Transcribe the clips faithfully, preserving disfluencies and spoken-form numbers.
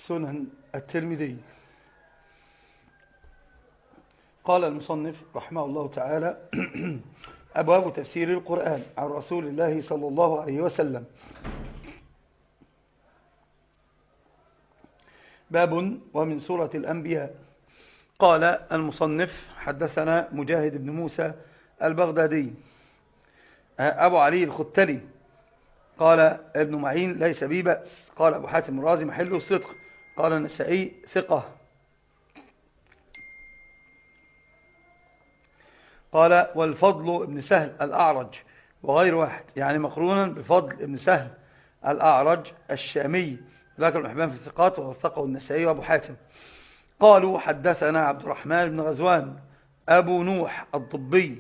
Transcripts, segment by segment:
سنن الترمذي. قال المصنف رحمه الله تعالى: أبواب تفسير القرآن عن رسول الله صلى الله عليه وسلم. باب ومن سورة الأنبياء. قال المصنف: حدثنا مجاهد بن موسى البغدادي أبو علي الختلي قال ابن معين ليس بي بأس. قال أبو حاتم الرازي محله الصدق. قال النسائي ثقة. قال والفضل ابن سهل الأعرج وغير واحد، يعني مقرونا بفضل ابن سهل الأعرج الشامي، لكن الحبان في الثقات ووثقه النسائي وأبو حاتم. قالوا حدثنا عبد الرحمن بن غزوان أبو نوح الضبي.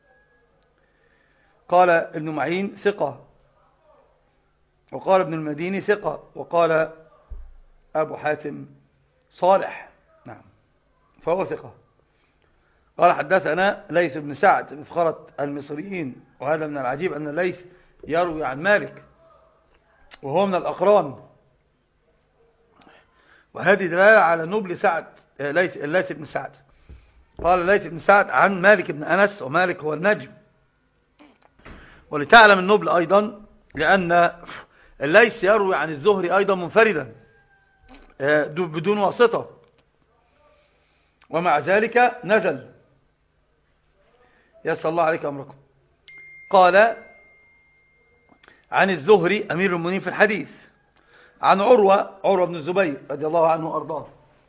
قال ابن معين ثقة، وقال ابن المديني ثقة، وقال أبو حاتم صالح، نعم فهو ثقة. قال حدثنا ليث بن سعد مفخرة المصريين، وهذا من العجيب أن ليث يروي عن مالك وهو من الأقران، وهذه دلالة على نبل سعد ليث, ليث بن سعد. قال ليث بن سعد عن مالك بن أنس، ومالك هو النجم. ولتعلم النبل أيضا لأن ليث يروي عن الزهري أيضا منفردا بدون واسطة، ومع ذلك نزل. يسأل الله عليك أمركم. قال عن الزهري أمير المؤمنين في الحديث، عن عروة عروة بن الزبير رضي الله عنه وأرضاه،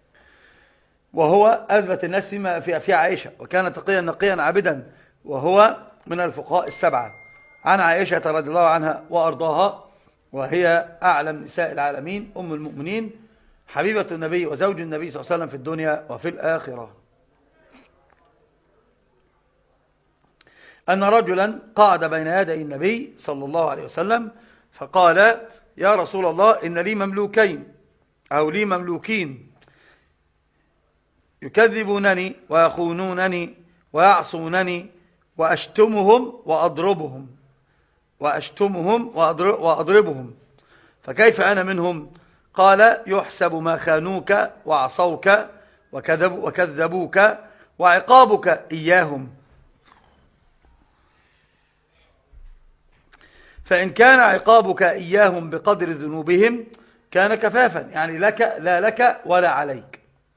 وهو أثبت الناس فيما في عائشة، وكان تقيا نقيا عابدا، وهو من الفقهاء السبعة. عن عائشة رضي الله عنها وأرضاها، وهي أعلم نساء العالمين، أم المؤمنين، حبيبة النبي وزوج النبي صلى الله عليه وسلم في الدنيا وفي الآخرة، أن رجلا قعد بين يدي النبي صلى الله عليه وسلم فقال: يا رسول الله، إن لي مملوكين أو لي مملوكين يكذبونني ويخونونني ويعصونني وأشتمهم وأضربهم وأشتمهم وأضربهم، فكيف أنا منهم؟ قال: يحسب ما خانوك وعصوك وكذبوك وعقابك إياهم، فإن كان عقابك إياهم بقدر ذنوبهم كان كفافا، يعني لك لا لك ولا عليك.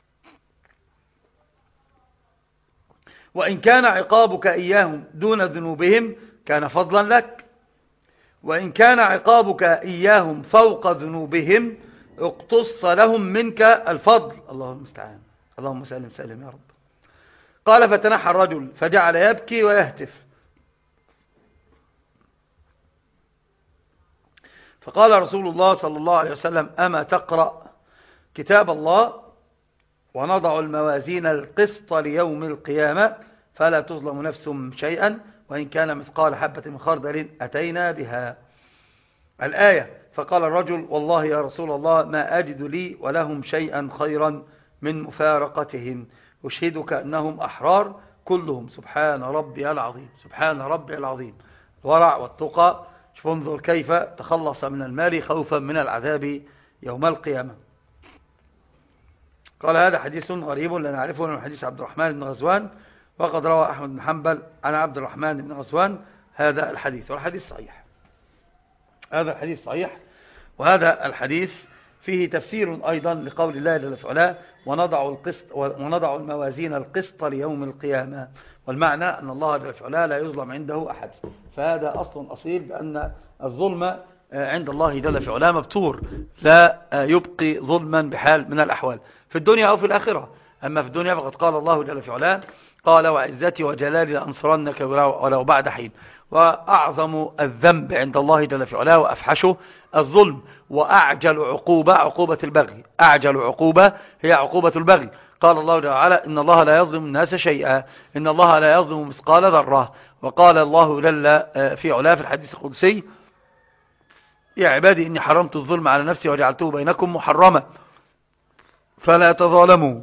وإن كان عقابك إياهم دون ذنوبهم كان فضلا لك. وإن كان عقابك إياهم فوق ذنوبهم اقتص لهم منك الفضل. الله المستعان، اللهم سلم سلم يا رب. قال: فتنحى الرجل فجعل يبكي ويهتف، فقال رسول الله صلى الله عليه وسلم: أما تقرأ كتاب الله ونضع الموازين القسط ليوم القيامة فلا تظلم نفس شيئا وإن كان مثقال حبة من خردل أتينا بها. الآية. فقال الرجل: والله يا رسول الله ما أجد لي ولهم شيئا خيرا من مفارقتهم، أشهدك أنهم أحرار كلهم. سبحان ربي العظيم، سبحان ربي العظيم. الورع والتقى. انظر كيف تخلص من المال خوفا من العذاب يوم القيامة. قال: هذا حديث غريب لا نعرفه من حديث عبد الرحمن بن غزوان، وقد روى أحمد بن حنبل عن عبد الرحمن بن غزوان هذا الحديث، والحديث صحيح. هذا الحديث صحيح، وهذا الحديث فيه تفسير أيضا لقول الله جل وعلا: ونضع القسط ونضع الموازين القسط ليوم القيامة، والمعنى أن الله جل وعلا لا يظلم عنده أحد. فهذا أصل أصيل بأن الظلم عند الله جل وعلا مبتور، لا يبقي ظلما بحال من الأحوال في الدنيا أو في الآخرة. أما في الدنيا فقد قال الله جل وعلا: قال: وعزتي وجلالي لأنصرنك ولو بعد حين. وأعظم الذنب عند الله جل وعلا وأفحشه الظلم، وأعجل عقوبة عقوبة البغي. أعجل عقوبة هي عقوبة البغي. قال الله جل وعلا: إن الله لا يظلم الناس شيئا، إن الله لا يظلم مثقال ذرة. وقال الله جل في علاه في الحديث القدسي: يا عبادي إني حرمت الظلم على نفسي وجعلته بينكم محرما فلا تظالموا.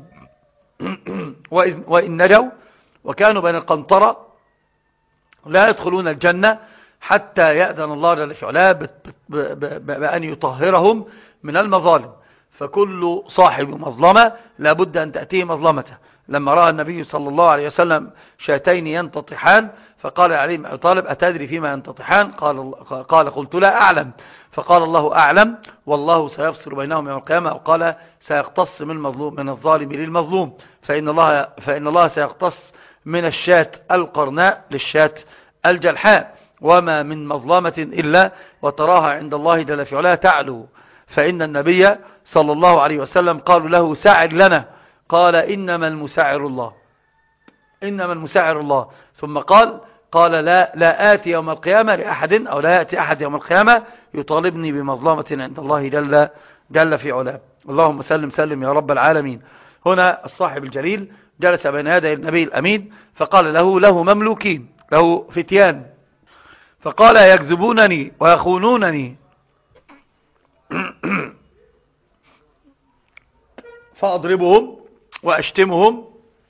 وإن نجوا وكانوا بين القنطرة لا يدخلون الجنة حتى يأذن الله جل وعلا بأن يطهرهم من المظالم. فكل صاحب مظلمة لابد أن تأتيه مظلمته. لما رأى النبي صلى الله عليه وسلم شاتين ينتطحان فقال علي بن أبي طالب أتدري فيما ينتطحان؟ قال, قال قلت لا أعلم. فقال الله أعلم والله سيفصل بينهم يوم القيامة، أو قال سيقتص من المظلوم من الظالم للمظلوم، فإن الله, فإن الله سيقتص من الشاة القرناء للشاة الجلحاء، وما من مظلمة إلا وتراها عند الله جل في علاه تعلو. فإن النبي صلى الله عليه وسلم قالوا له ساعر لنا، قال إنما المساعر الله، إنما المساعر الله. ثم قال قال لا, لا آتي يوم القيامة لأحد، أو لا يأتي أحد يوم القيامة يطالبني بمظلمة عند الله جل, جل في علاه. اللهم سلم سلم يا رب العالمين. هنا الصاحب الجليل جلس بين يدي النبي الأمين فقال له له مملوكين، له فتيان، فقال يكذبونني ويخونونني فأضربهم وأشتمهم،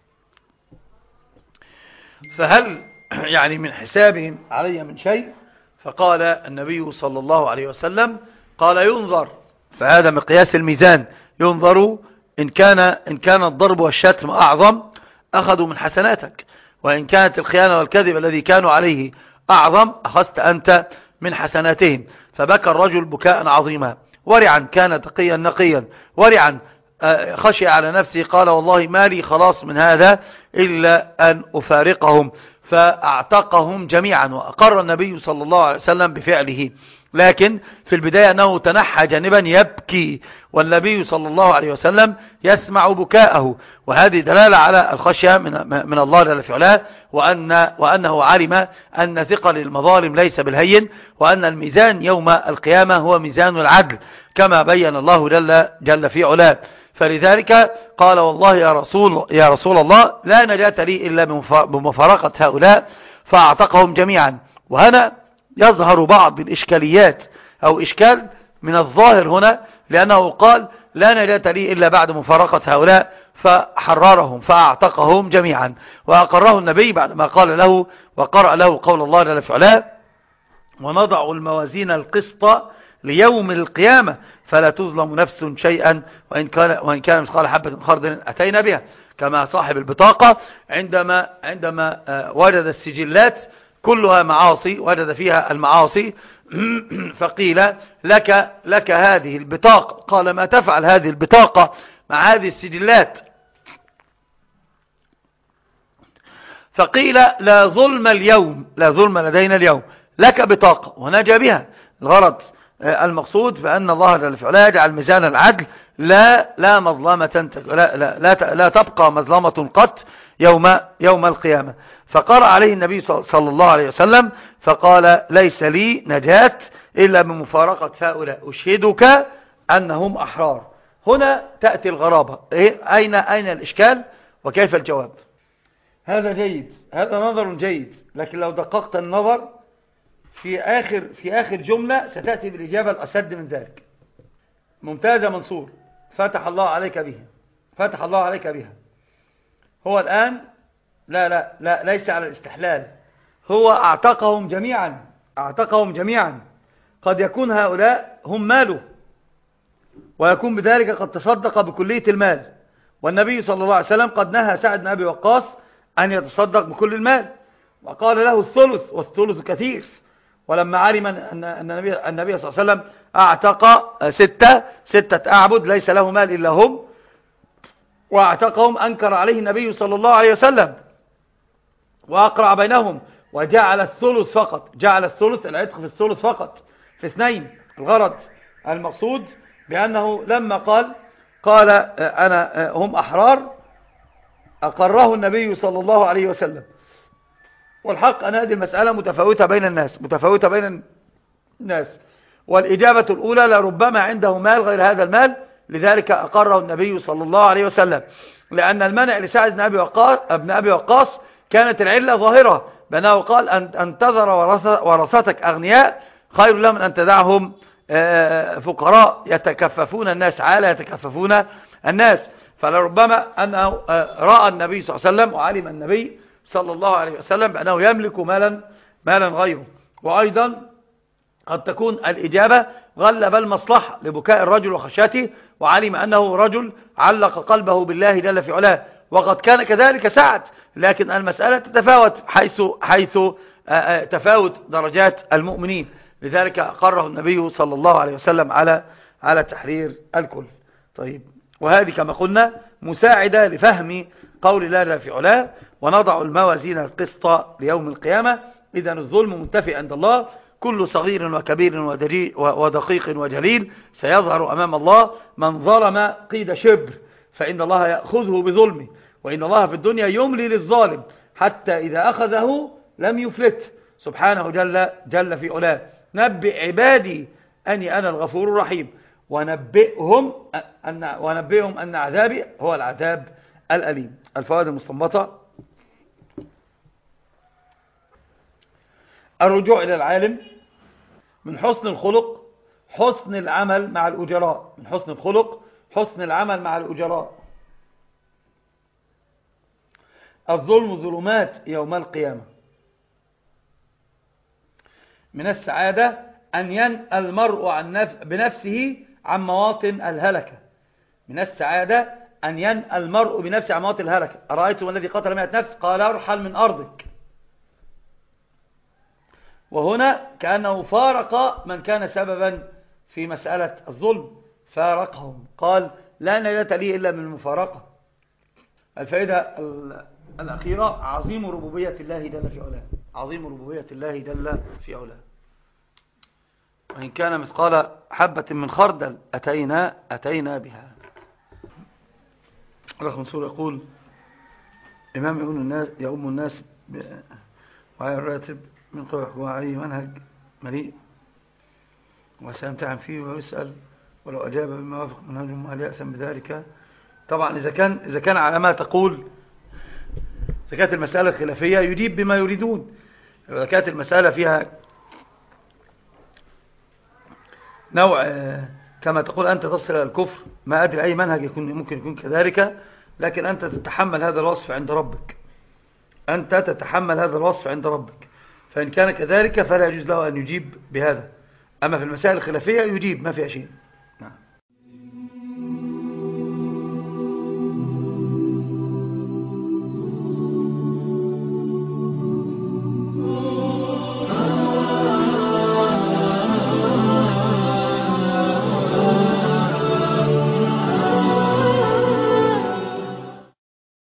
فهل يعني من حسابهم علي من شيء؟ فقال النبي صلى الله عليه وسلم قال ينظر، فهذا مقياس الميزان، ينظر إن كان, إن كان الضرب والشتم أعظم أخذوا من حسناتك، وإن كانت الخيانة والكذب الذي كانوا عليه أعظم أخذت أنت من حسناتهم. فبكى الرجل بكاء عظيما، ورعا كان تقيا نقيا، ورعا خشي على نفسه، قال والله ما لي خلاص من هذا إلا أن أفارقهم، فأعتقهم جميعا. وأقر النبي صلى الله عليه وسلم بفعله، لكن في البداية أنه تنحى جانبا يبكي، والنبي صلى الله عليه وسلم يسمع بكاءه، وهذه دلالة على الخشية من, من الله جل في علاه، وأن وأنه علم أن ثقل المظالم ليس بالهين، وأن الميزان يوم القيامة هو ميزان العدل كما بين الله جل, جل في علاه. فلذلك قال والله يا رسول, يا رسول الله لا نجاة لي إلا بمفارقة هؤلاء، فأعتقهم جميعا. وهنا يظهر بعض الإشكاليات أو إشكال من الظاهر هنا، لأنه قال لا نجاة لي إلا بعد مفارقة هؤلاء، فحررهم فأعتقهم جميعا، وأقره النبي بعدما قال له وقرأ له قول الله جل في علاه ونضع الموازين القسط ليوم القيامة فلا تظلم نفس شيئا وإن كان, وإن كان مثقال حبة خردل أتينا بها، كما صاحب البطاقة عندما, عندما وجد السجلات كلها معاصي، وجد فيها المعاصي، فقيل لك, لك هذه البطاقة، قال ما تفعل هذه البطاقة مع هذه السجلات؟ فقيل لا ظلم اليوم، لا ظلم لدينا اليوم، لك بطاقة، ونجى بها. الغرض المقصود فأن الله جل في علاه يجعل ميزان العدل، لا لا مظلمة لا, لا, لا, لا تبقى مظلمة قط يوم, يوم القيامة. فقرأ عليه النبي صلى الله عليه وسلم فقال ليس لي نجاة إلا بمفارقة هؤلاء، أشهدك أنهم أحرار. هنا تأتي الغرابة، إيه؟ أين, أين الإشكال وكيف الجواب؟ هذا جيد، هذا نظر جيد، لكن لو دققت النظر في آخر, في آخر جملة ستأتي بالإجابة الأسد من ذلك. ممتازة منصور، فتح الله عليك بها، فتح الله عليك بها. هو الآن لا لا لا ليس على الاستحلال، هو اعتقهم جميعا، اعتقهم جميعا. قد يكون هؤلاء هم ماله، ويكون بذلك قد تصدق بكلية المال، والنبي صلى الله عليه وسلم قد نهى سعد بن أبي وقاص أن يتصدق بكل المال، وقال له الثلث، والثلث كثير. ولما علم أن النبي, النبي صلى الله عليه وسلم اعتق ستة, ستة أعبد ليس له مال إلا هم، واعتقهم أنكر عليه النبي صلى الله عليه وسلم وأقرع بينهم، وجعل الثلث فقط، جعل الثلث العتق في الثلث فقط في اثنين. الغرض المقصود بأنه لما قال قال أنا هم أحرار أقره النبي صلى الله عليه وسلم. والحق أن هذه المسألة متفاوتة بين الناس، متفاوتة بين الناس، والإجابة الأولى لربما عنده مال غير هذا المال، لذلك أقره النبي صلى الله عليه وسلم، لأن المنع لسعد بن أبي وقاص, ابن أبي وقاص كانت العلة ظاهرة، بأنه قال أن تذر ورثتك أغنياء خير لهم أن تدعهم فقراء يتكففون الناس، عالة يتكففون الناس. فلربما أنه رأى النبي صلى الله عليه وسلم وعلم النبي صلى الله عليه وسلم بأنه يملك مالا, مالا غيره. وأيضا قد تكون الإجابة غلب المصلحة لبكاء الرجل وخشيته، وعلم أنه رجل علق قلبه بالله جل في علاه، وقد كان كذلك سعد، لكن المسألة تتفاوت حيث, حيث تفاوت درجات المؤمنين، لذلك أقره النبي صلى الله عليه وسلم على على تحرير الكل. طيب، وهذه كما قلنا مساعدة لفهم قول الله جل في علاه: ونضع الموازين القسط ليوم القيامة. إذن الظلم منتفي عند الله، كل صغير وكبير ودقيق وجليل سيظهر أمام الله. من ظلم قيد شبر فإن الله يأخذه بظلمه، وإن الله في الدنيا يملي للظالم حتى إذا أخذه لم يفلت، سبحانه جل, جل في علاه. نبئ عبادي أني أنا الغفور الرحيم، ونبئهم أن, ونبئهم أن عذابي هو العذاب الأليم. الفوائد المستنبطة: الرجوع إلى العالم. من حسن الخلق حسن العمل مع الأجراء. من حسن الخلق حسن العمل مع الأجراء. الظلم ظلمات يوم القيامة. من السعادة أن ينأى المرء عن نفس بنفسه عن مواطن الهلكة. من السعادة أن ينأى المرء بنفسه عن مواطن الهلكة. أرأيتم الذي قتل مئة نفس قال ارحل من أرضك. وهنا كأنه فارق من كان سببا في مسألة الظلم، فارقهم، قال لا نجاة لي إلا من المفارقة. الفائدة الأخيرة: عظيم ربوبية الله جل في علاه. عظيم ربوبية الله جل في علاه. وإن كان مثقال حبة من خردل أتينا أتينا بها. رقم سورة يقول: إمام يؤم الناس يؤم الناس وعلى الراتب من قبل حكومة عليه منهج مليء، وسيمتحن فيه ويسأل، ولو أجاب بما وافق منهجهم هل يأسم بذلك. طبعا إذا كان إذا كان على ما تقول، إذا كانت المسألة خلافية يجيب بما يريدون. إذا كانت المسألة فيها نوع كما تقول أنت تصل إلى الكفر، ما أدري أي منهج يكون ممكن يكون كذلك، لكن أنت تتحمل هذا الوصف عند ربك. أنت تتحمل هذا الوصف عند ربك، فإن كان كذلك فلا يجوز له أن يجيب بهذا. أما في المسائل الخلافية يجيب ما فيها شيء.